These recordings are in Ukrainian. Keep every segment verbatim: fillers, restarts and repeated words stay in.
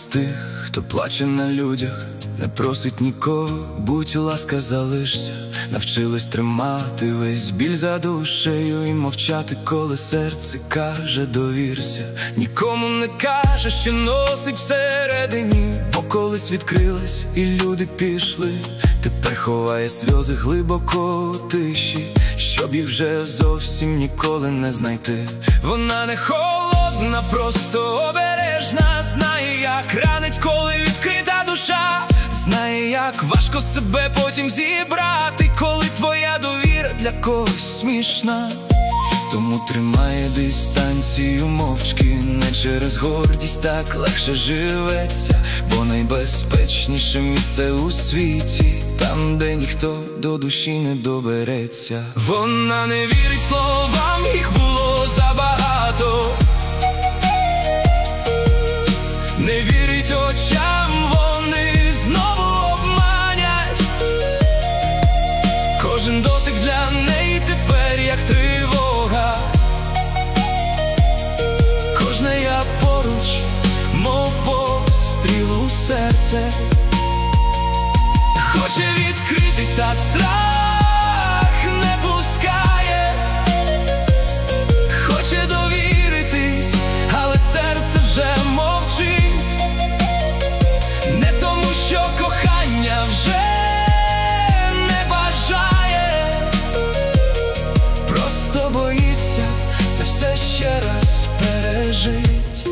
з тих, хто плаче на людях, не просить нікого, будь ласка, залишся. Навчилась тримати весь біль за душею і мовчати, коли серце каже довірся. Нікому не каже, що носить всередині, бо колись відкрилась і люди пішли. Тепер ховає сльози глибоко у тиші, щоб їх вже зовсім ніколи не знайти. Вона не холодна, просто обережна, знає, як ранить, коли відкрита душа. Знає, як важко себе потім зібрати, коли твоя довіра для когось смішна. Тому тримає дистанцію мовчки, не через гордість так легше живеться, бо найбезпечніше місце у світі там, де ніхто до душі не добереться. Вона не вірить словам, їх було забагато, не вірить очам, вони знову обманять. Кожен дотик для неї тепер як тривога, кожна я поруч, мов постріл у серце. Хоче відкритись, та страх не пускає. Хоче довіритись, але серце вже мовчить. Не тому, що кохання вже не бажає, просто боїться це все ще раз пережить.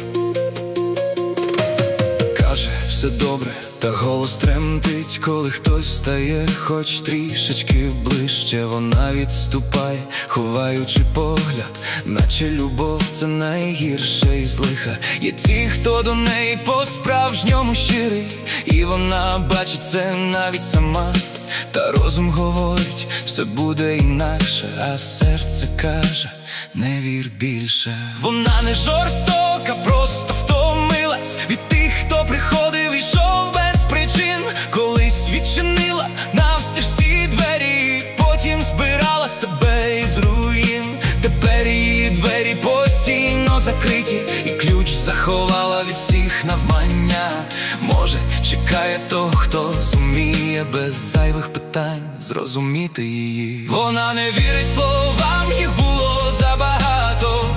Каже, все добре, та голос тремтить, коли хтось стає хоч трішечки ближче. Вона відступає, ховаючи погляд, наче любов це найгірше із лиха. Є ті, хто до неї по-справжньому щирий, і вона бачить це навіть сама. Та розум говорить, все буде інакше, а серце каже, не вір більше. Вона не жорстока, просто втомилась від тих, хто приходив і йшов без причин. Колись відчинила навстіж всі двері, потім збирала себе із руїн. Тепер її двері постійно закриті, і ключ заховала від всіх навмання. Може, чекає того, хто зуміє без зайвих питань зрозуміти її. Вона не вірить словам, їх було забагато,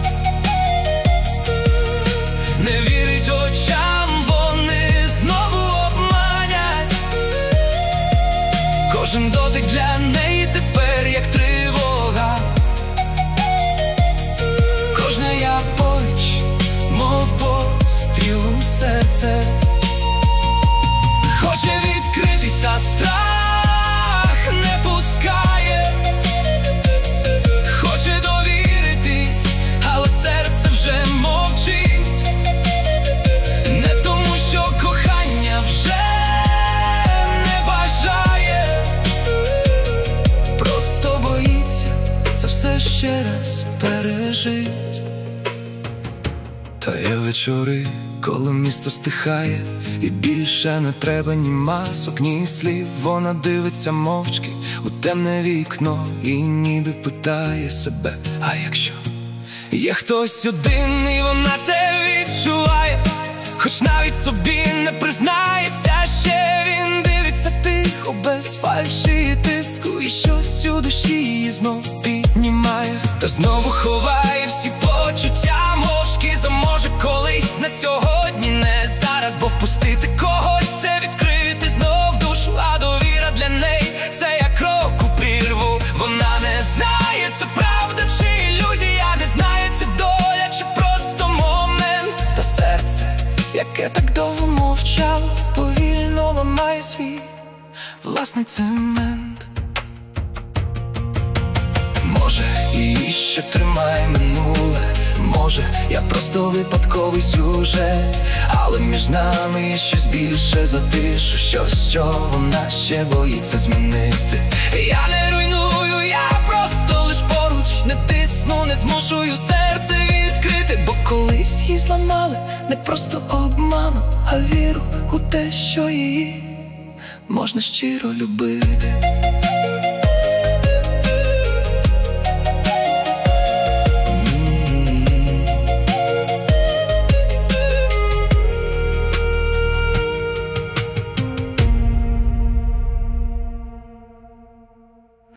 не вірить очам, вони знову обманять. Кожен дотик для неї тепер як тривога, кожна я поруч, мов постріл у серце. Хоче відкритись, та страх не пускає. Хоче довіритись, але серце вже мовчить. Не тому, що кохання вже не бажає, просто боїться це все ще раз пережить. Та є вечори, коли місто стихає, і більше не треба ні масок, ні слів. Вона дивиться мовчки у темне вікно і ніби питає себе, а якщо є хтось один, і вона це відчуває, хоч навіть собі не признається ще. Він дивиться тихо, без фальші і тиску, і щось у душі її знов піднімає. Та знову ховає всі почуття мовчки, заможе колись, не сьогодні, не зараз. Бо впустити когось – це відкрити знов душу, а довіра для неї – це як крок у прірву. Вона не знає, це правда чи ілюзія, не знає, це доля чи просто момент. Та серце, яке так довго мовчало, повільно ламає свій власний цемент. Може, її ще тримає минуле, може, я просто випадковий сюжет, але між нами є щось більше за тишу, щось, що вона ще боїться змінити. Я не руйную, я просто лиш поруч, не тисну, не змушую серце відкрити. Бо колись її зламали не просто обманом, а віру у те, що її можна щиро любити.